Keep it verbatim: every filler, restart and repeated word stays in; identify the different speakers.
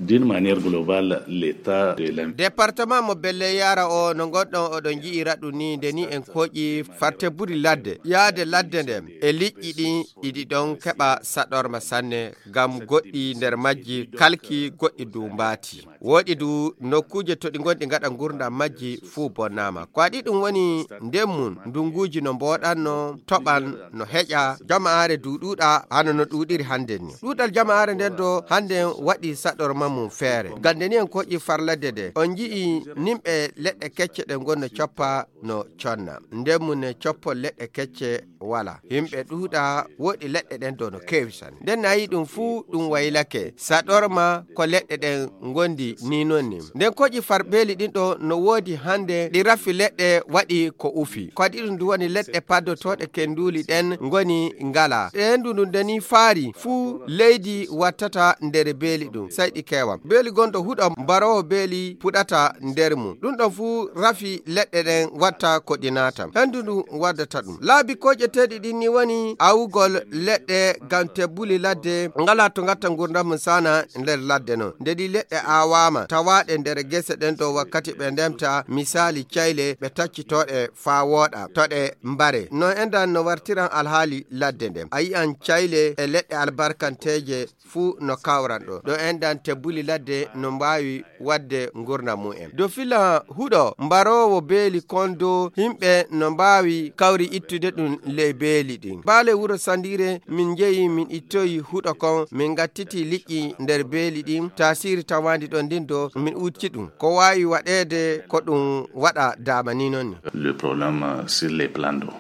Speaker 1: d'une manière globale l'état de l'M.
Speaker 2: Département mo belle yara o no goddon o don jiira dum ni deni en koji farte buri ladde yaade ladde dem e liƴƴi ɗi idi don keba sadorma sanne gam goddi nder majji kalki goddi du mbati wodi du nokkuje to di gondi ngada gurda majji fu bonnama ko adi dum woni ndemmun ndunguji no mbodanno toban no heƴa jamaare dududa hano no dudiri hande ni dudal jamaare den do hande wadi sadorma mum feere gandeni en koji farlade de on jii nimbe ledde kecce de gonno coppa no conna ndemmun ne coppo ledde kecce wala himbe duda wodi ledde den do no kewisan den nayi dum fu dum waylake sadorma ko ledde den gondi ni nonni den koji farbeli din do no wodi hande di rafi ledde wadi ko ufi ko adi dum woni ledde paddotode kenduli den ngoni ngala den dum dani faari fu leydi wattata nder beli dum saydi kewa beli gondo hudo barawo beli pudata nder mum dum don fu rafi ledde den watta ko dinata handu wadata dum laabi koje tedi din ni woni awugol ledde gante buli ladde ngala to ngatta gurdam sana nder ladde no dedi ledde awama tawade nder gese den do wakkati be ndemta misali cayle be taccitode fa woda tode mbare no endan no wartiran alhali ladde dem ayi an cayle e ledde albarkanteje fu no kawrando do endan tebuli ladde no mbawi wadde ngurna mu'en do fila hudo mbarowo beli kondo himbe no mbawi kawri ittude dum le beli din bale wuro sandire min jeyi min ittoyi hudo kon min gattiti liƴƴi nder beli din tasiri tawandi don din do min utci dum ko wawi wadede ko dum wada damani non
Speaker 1: le problème sur les plans d'eau